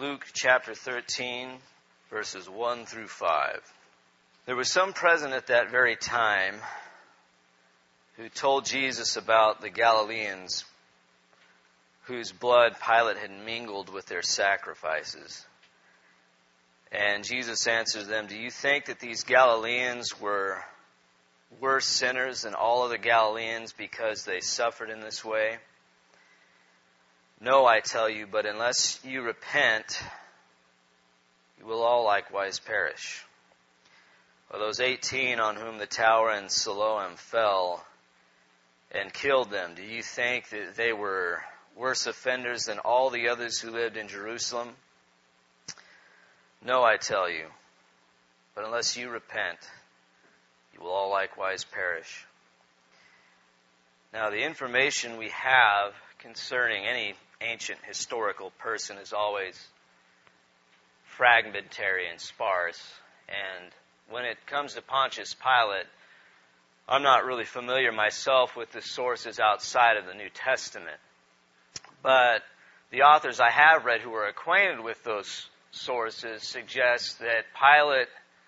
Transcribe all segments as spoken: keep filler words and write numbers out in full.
Luke chapter thirteen, verses one through five. There was some present at that very time who told Jesus about the Galileans whose blood Pilate had mingled with their sacrifices. And Jesus answers them, "Do you think that these Galileans were worse sinners than all other Galileans because they suffered in this way? No, I tell you, but unless you repent, you will all likewise perish. Or those eighteen on whom the tower in Siloam fell and killed them, do you think that they were worse offenders than all the others who lived in Jerusalem? No, I tell you, but unless you repent, you will all likewise perish." Now, the information we have concerning any ancient historical person is always fragmentary and sparse. And when it comes to Pontius Pilate, I'm not really familiar myself with the sources outside of the New Testament. But the authors I have read who are acquainted with those sources suggest that Pilate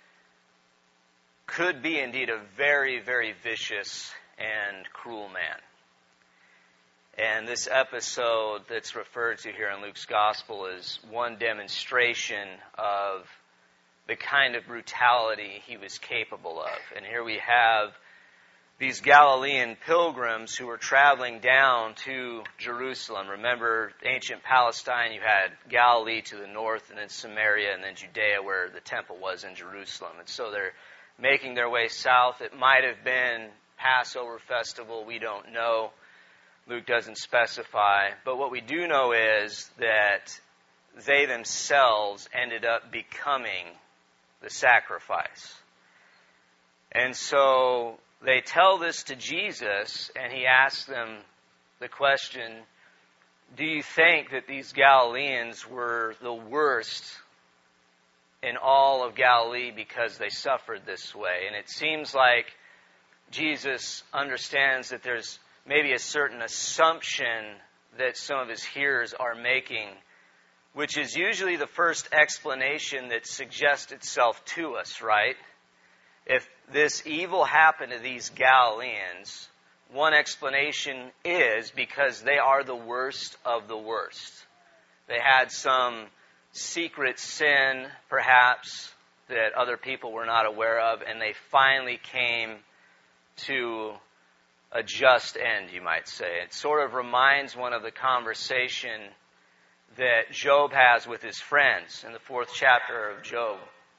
could be indeed a very, very vicious and cruel man. And this episode that's referred to here in Luke's Gospel is one demonstration of the kind of brutality he was capable of. And here we have these Galilean pilgrims who were traveling down to Jerusalem. Remember, ancient Palestine, you had Galilee to the north, and then Samaria, and then Judea, where the temple was in Jerusalem. And so they're making their way south. It might have been Passover festival, we don't know. Luke doesn't specify. But what we do know is that they themselves ended up becoming the sacrifice. And so they tell this to Jesus, and he asks them the question, do you think that these Galileans were the worst in all of Galilee because they suffered this way? And it seems like Jesus understands that there's maybe a certain assumption that some of his hearers are making, which is usually the first explanation that suggests itself to us, right? If this evil happened to these Galileans, one explanation is because they are the worst of the worst. They had some secret sin, perhaps, that other people were not aware of, and they finally came to a just end, you might say. It sort of reminds one of the conversation that Job has with his friends in the fourth chapter of Job.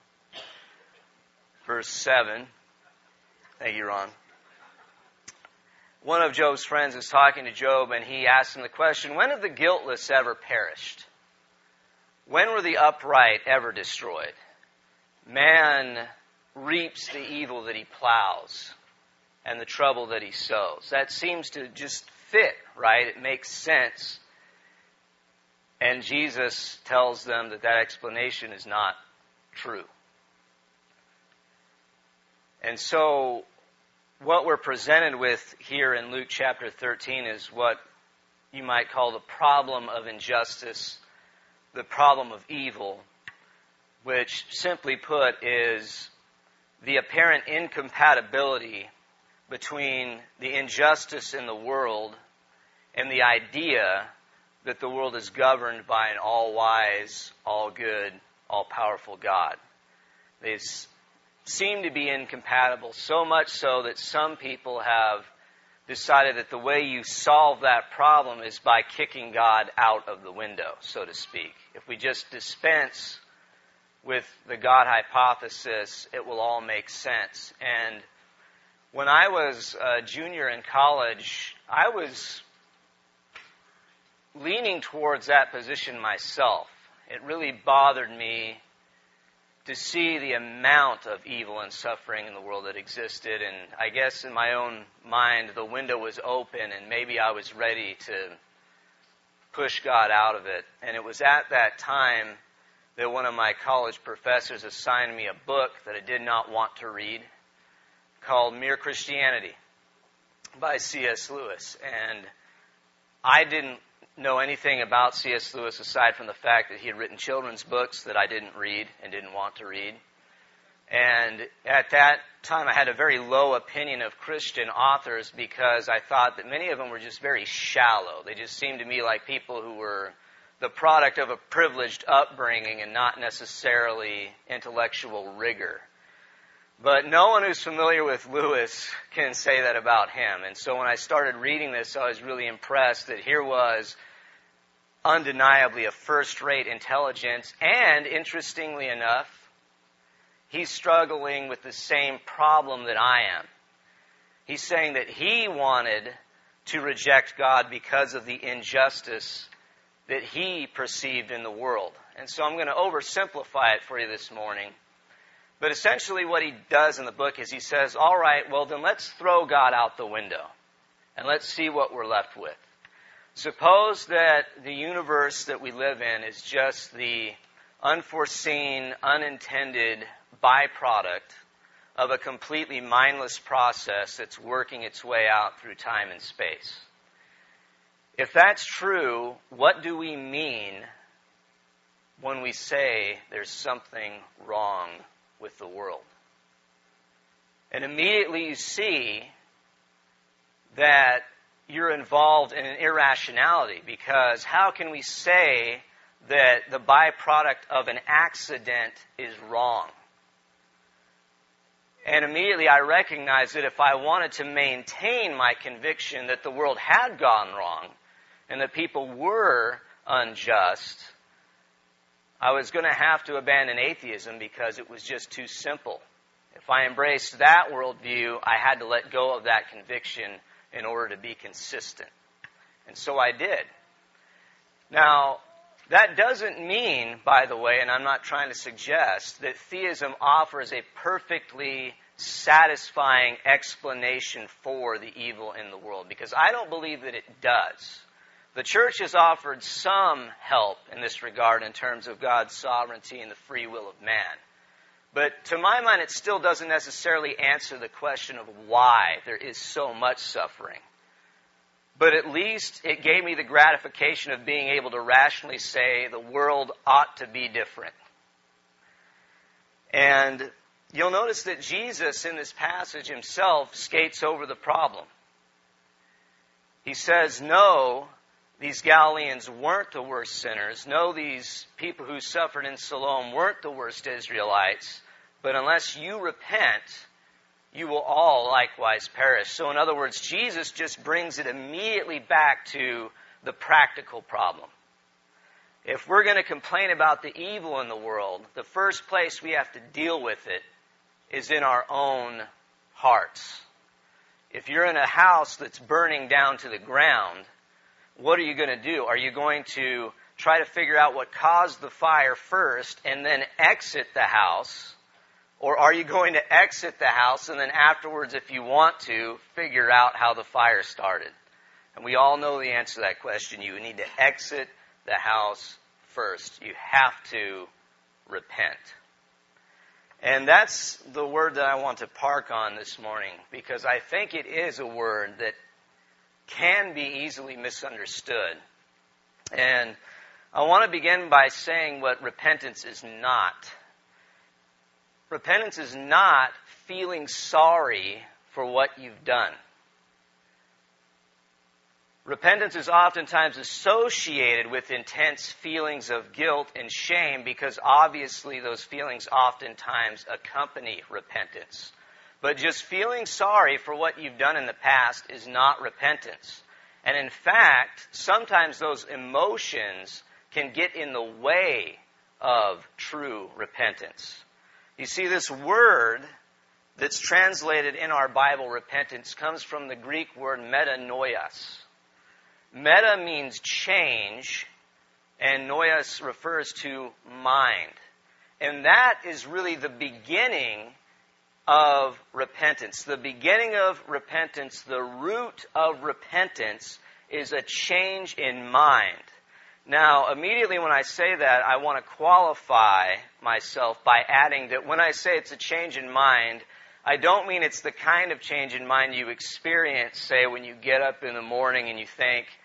Verse seven. Thank you, Ron. One of Job's friends is talking to Job, and he asks him the question, when have the guiltless ever perished? When were the upright ever destroyed? Man reaps the evil that he plows and the trouble that he sows. That seems to just fit, right? It makes sense. And Jesus tells them that that explanation is not true. And so what we're presented with here in Luke chapter thirteen is what you might call the problem of injustice, the problem of evil, which simply put is the apparent incompatibility between the injustice in the world and the idea that the world is governed by an all-wise, all-good, all-powerful God. They seem to be incompatible, so much so that some people have decided that the way you solve that problem is by kicking God out of the window, so to speak. If we just dispense with the God hypothesis, it will all make sense. And when I was a junior in college, I was leaning towards that position myself. It really bothered me to see the amount of evil and suffering in the world that existed. And I guess in my own mind, the window was open and maybe I was ready to push God out of it. And it was at that time that one of my college professors assigned me a book that I did not want to read called Mere Christianity by C S Lewis. And I didn't know anything about C S Lewis aside from the fact that he had written children's books that I didn't read and didn't want to read. And at that time, I had a very low opinion of Christian authors because I thought that many of them were just very shallow. They just seemed to me like people who were the product of a privileged upbringing and not necessarily intellectual rigor. But no one who's familiar with Lewis can say that about him. And so when I started reading this, I was really impressed that here was undeniably a first-rate intelligence, and interestingly enough, he's struggling with the same problem that I am. He's saying that he wanted to reject God because of the injustice that he perceived in the world. And so I'm going to oversimplify it for you this morning. But essentially what he does in the book is he says, all right, well then let's throw God out the window and let's see what we're left with. Suppose that the universe that we live in is just the unforeseen, unintended byproduct of a completely mindless process that's working its way out through time and space. If that's true, what do we mean when we say there's something wrong with the world? And immediately you see that you're involved in an irrationality, because how can we say that the byproduct of an accident is wrong? And immediately I recognized that if I wanted to maintain my conviction that the world had gone wrong and that people were unjust, I was going to have to abandon atheism because it was just too simple. If I embraced that worldview, I had to let go of that conviction in order to be consistent. And so I did. Now, that doesn't mean, by the way, and I'm not trying to suggest, that theism offers a perfectly satisfying explanation for the evil in the world, because I don't believe that it does. The church has offered some help in this regard in terms of God's sovereignty and the free will of man. But to my mind, it still doesn't necessarily answer the question of why there is so much suffering. But at least it gave me the gratification of being able to rationally say the world ought to be different. And you'll notice that Jesus in this passage himself skates over the problem. He says, no, these Galileans weren't the worst sinners. No, these people who suffered in Siloam weren't the worst Israelites. But unless you repent, you will all likewise perish. So in other words, Jesus just brings it immediately back to the practical problem. If we're going to complain about the evil in the world, the first place we have to deal with it is in our own hearts. If you're in a house that's burning down to the ground, what are you going to do? Are you going to try to figure out what caused the fire first and then exit the house? Or are you going to exit the house and then afterwards, if you want to, figure out how the fire started? And we all know the answer to that question. You need to exit the house first. You have to repent. And that's the word that I want to park on this morning, because I think it is a word that can be easily misunderstood. And I want to begin by saying what repentance is not. Repentance is not feeling sorry for what you've done. Repentance is oftentimes associated with intense feelings of guilt and shame, because obviously those feelings oftentimes accompany repentance. But just feeling sorry for what you've done in the past is not repentance. And in fact, sometimes those emotions can get in the way of true repentance. You see, this word that's translated in our Bible, repentance, comes from the Greek word metanoias. Meta means change, and noias refers to mind. And that is really the beginning of repentance. The beginning of repentance, the root of repentance, is a change in mind. Now, immediately when I say that, I want to qualify myself by adding that when I say it's a change in mind, I don't mean it's the kind of change in mind you experience, say, when you get up in the morning and you think,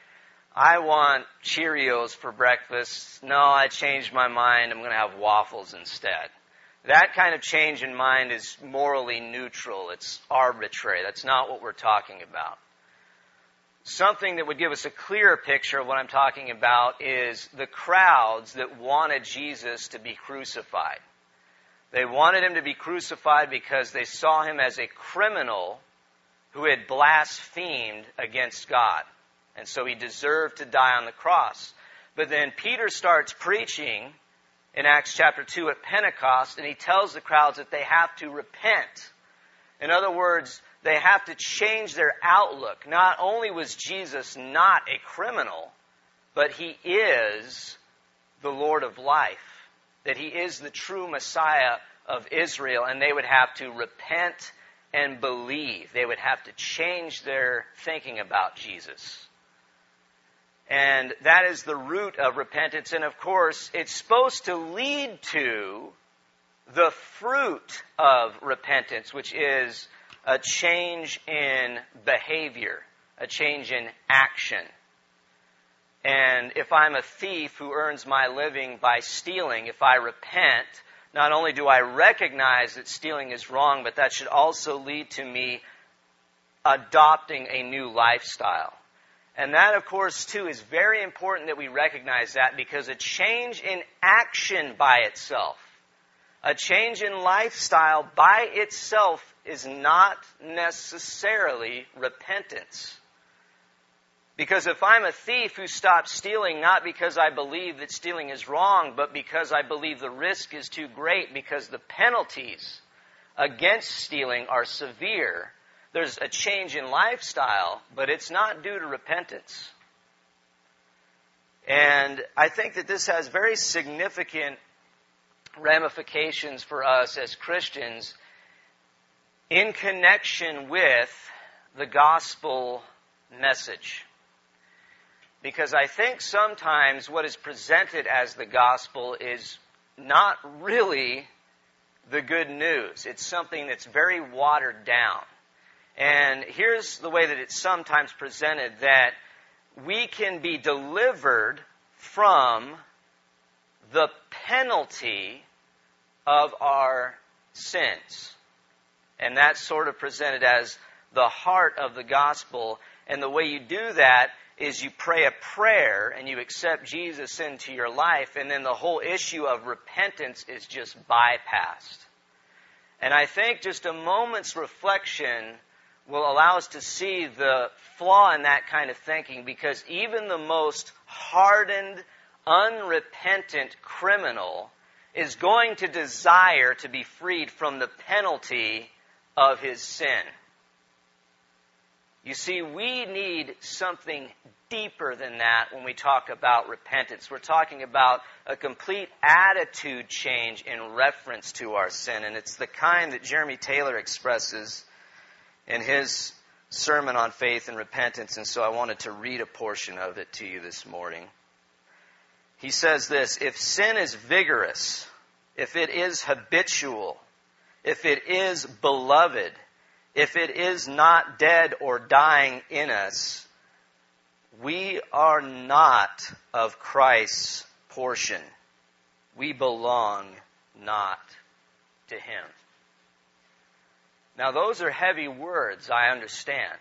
I want Cheerios for breakfast. No, I changed my mind. I'm going to have waffles instead. That kind of change in mind is morally neutral. It's arbitrary. That's not what we're talking about. Something that would give us a clearer picture of what I'm talking about is the crowds that wanted Jesus to be crucified. They wanted him to be crucified because they saw him as a criminal who had blasphemed against God. And so he deserved to die on the cross. But then Peter starts preaching in Acts chapter two at Pentecost, and he tells the crowds that they have to repent. In other words, they have to change their outlook. Not only was Jesus not a criminal, but he is the Lord of life. That he is the true Messiah of Israel, and they would have to repent and believe. They would have to change their thinking about Jesus. And that is the root of repentance. And of course, it's supposed to lead to the fruit of repentance, which is a change in behavior, a change in action. And if I'm a thief who earns my living by stealing, if I repent, not only do I recognize that stealing is wrong, but that should also lead to me adopting a new lifestyle. And that, of course, too, is very important that we recognize that, because a change in action by itself, a change in lifestyle by itself is not necessarily repentance. Because if I'm a thief who stops stealing, not because I believe that stealing is wrong, but because I believe the risk is too great, because the penalties against stealing are severe, there's a change in lifestyle, but it's not due to repentance. And I think that this has very significant ramifications for us as Christians in connection with the gospel message. Because I think sometimes what is presented as the gospel is not really the good news. It's something that's very watered down. And here's the way that it's sometimes presented, that we can be delivered from the penalty of our sins. And that's sort of presented as the heart of the gospel. And the way you do that is you pray a prayer and you accept Jesus into your life, and then the whole issue of repentance is just bypassed. And I think just a moment's reflection will allow us to see the flaw in that kind of thinking, because even the most hardened, unrepentant criminal is going to desire to be freed from the penalty of his sin. You see, we need something deeper than that when we talk about repentance. We're talking about a complete attitude change in reference to our sin, and it's the kind that Jeremy Taylor expresses in his sermon on faith and repentance, and so I wanted to read a portion of it to you this morning. He says this: if sin is vigorous, if it is habitual, if it is beloved, if it is not dead or dying in us, we are not of Christ's portion. We belong not to Him. Now, those are heavy words, I understand.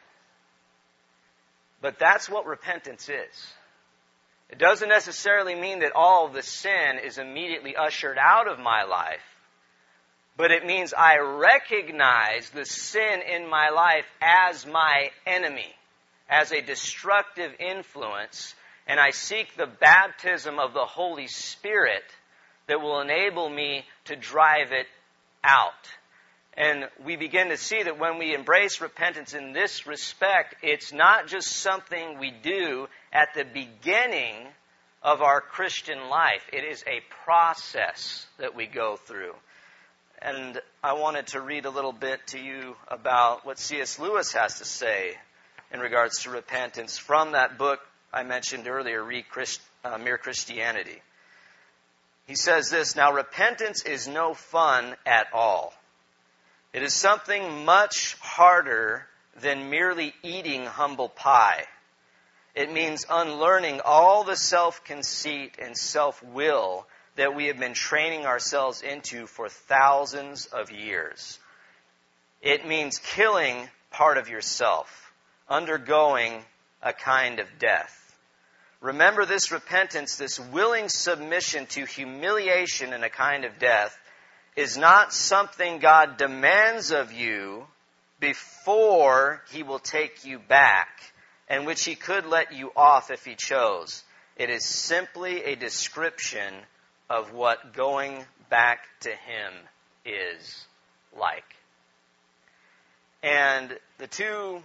But that's what repentance is. It doesn't necessarily mean that all of the sin is immediately ushered out of my life, but it means I recognize the sin in my life as my enemy, as a destructive influence, and I seek the baptism of the Holy Spirit that will enable me to drive it out. And we begin to see that when we embrace repentance in this respect, it's not just something we do at the beginning of our Christian life. It is a process that we go through. And I wanted to read a little bit to you about what C S Lewis has to say in regards to repentance from that book I mentioned earlier, Mere Christianity. He says this: now, repentance is no fun at all. It is something much harder than merely eating humble pie. It means unlearning all the self-conceit and self-will that we have been training ourselves into for thousands of years. It means killing part of yourself, undergoing a kind of death. Remember, this repentance, this willing submission to humiliation and a kind of death, is not something God demands of you before He will take you back, and which He could let you off if He chose. It is simply a description of what going back to Him is like. And the two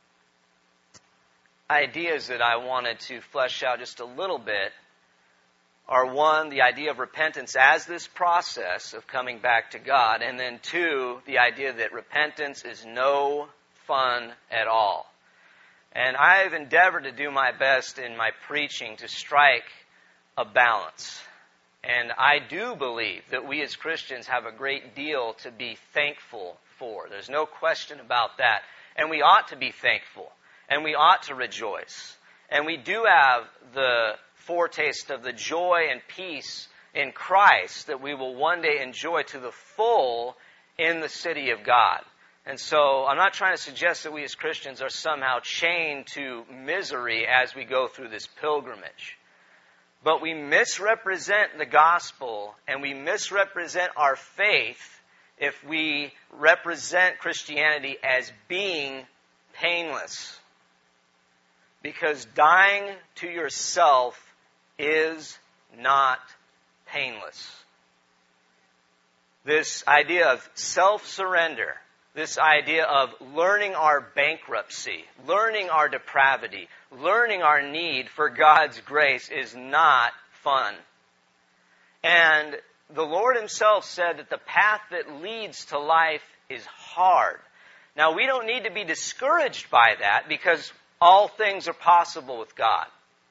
ideas that I wanted to flesh out just a little bit are, one, the idea of repentance as this process of coming back to God, and then two, the idea that repentance is no fun at all. And I've endeavored to do my best in my preaching to strike a balance. And I do believe that we as Christians have a great deal to be thankful for. There's no question about that. And we ought to be thankful. And we ought to rejoice. And we do have the foretaste of the joy and peace in Christ that we will one day enjoy to the full in the city of God. And so I'm not trying to suggest that we as Christians are somehow chained to misery as we go through this pilgrimage. But we misrepresent the gospel and we misrepresent our faith if we represent Christianity as being painless. Because dying to yourself is not painless. This idea of self-surrender, this idea of learning our bankruptcy, learning our depravity, learning our need for God's grace is not fun. And the Lord Himself said that the path that leads to life is hard. Now, we don't need to be discouraged by that because all things are possible with God.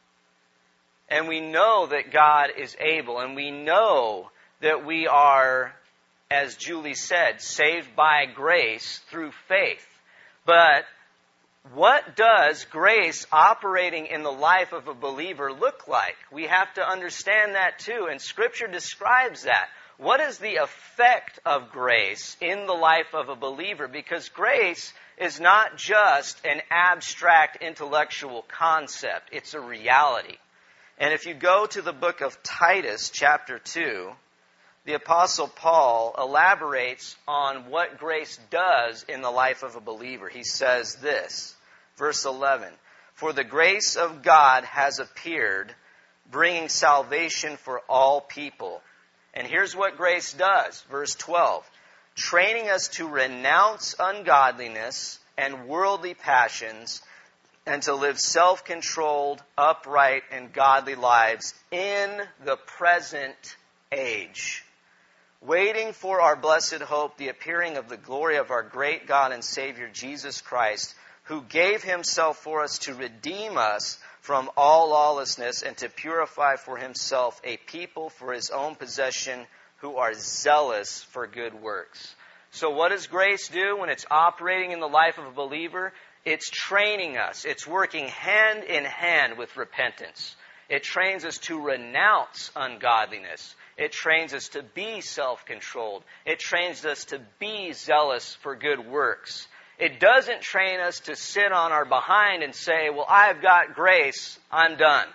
And we know that God is able, and we know that we are, as Julie said, saved by grace through faith. But what does grace operating in the life of a believer look like? We have to understand that too, and Scripture describes that. What is the effect of grace in the life of a believer? Because grace is not just an abstract intellectual concept. It's a reality. And if you go to the book of Titus, chapter two, the Apostle Paul elaborates on what grace does in the life of a believer. He says this, verse eleven, "For the grace of God has appeared, bringing salvation for all people." And here's what grace does, verse twelve, "Training us to renounce ungodliness and worldly passions, and to live self-controlled, upright, and godly lives in the present age, waiting for our blessed hope, the appearing of the glory of our great God and Savior, Jesus Christ, who gave Himself for us to redeem us from all lawlessness and to purify for Himself a people for His own possession who are zealous for good works." So what does grace do when it's operating in the life of a believer? It's training us. It's working hand in hand with repentance. It trains us to renounce ungodliness. It trains us to be self-controlled. It trains us to be zealous for good works. It doesn't train us to sit on our behind and say, well, I've got grace, I'm done.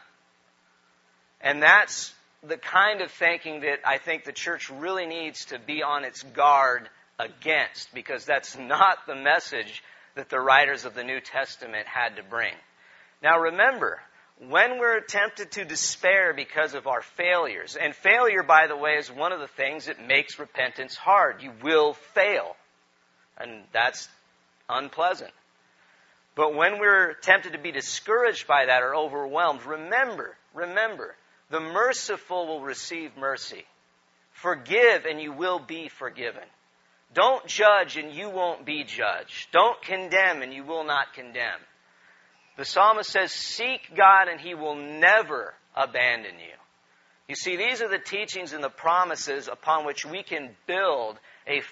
And that's the kind of thinking that I think the church really needs to be on its guard against, because that's not the message that the writers of the New Testament had to bring. Now remember, when we're tempted to despair because of our failures, and failure, by the way, is one of the things that makes repentance hard. You will fail. And that's unpleasant. But when we're tempted to be discouraged by that or overwhelmed, remember, remember, the merciful will receive mercy. Forgive and you will be forgiven. Don't judge and you won't be judged. Don't condemn and you will not condemn. The psalmist says, seek God and He will never abandon you. You see, these are the teachings and the promises upon which we can build a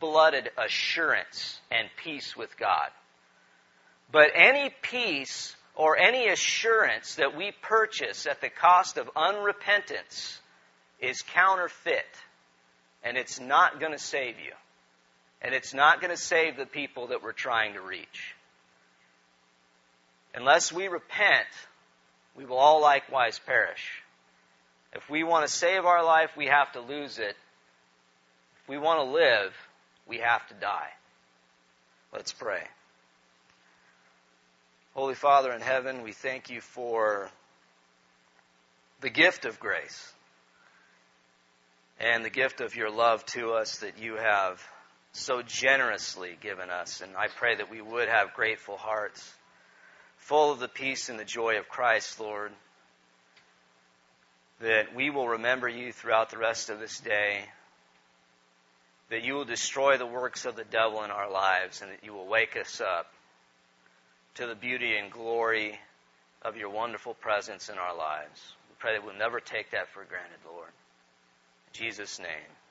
full-blooded assurance and peace with God. But any peace or any assurance that we purchase at the cost of unrepentance is counterfeit, and it's not going to save you. And it's not going to save the people that we're trying to reach. Unless we repent, we will all likewise perish. If we want to save our life, we have to lose it. If we want to live, we have to die. Let's pray. Holy Father in heaven, we thank you for the gift of grace and the gift of your love to us that you have so generously given us. And I pray that we would have grateful hearts, full of the peace and the joy of Christ, Lord, that we will remember you throughout the rest of this day, that you will destroy the works of the devil in our lives, and that you will wake us up to the beauty and glory of your wonderful presence in our lives. We pray that we'll never take that for granted, Lord. In Jesus' name.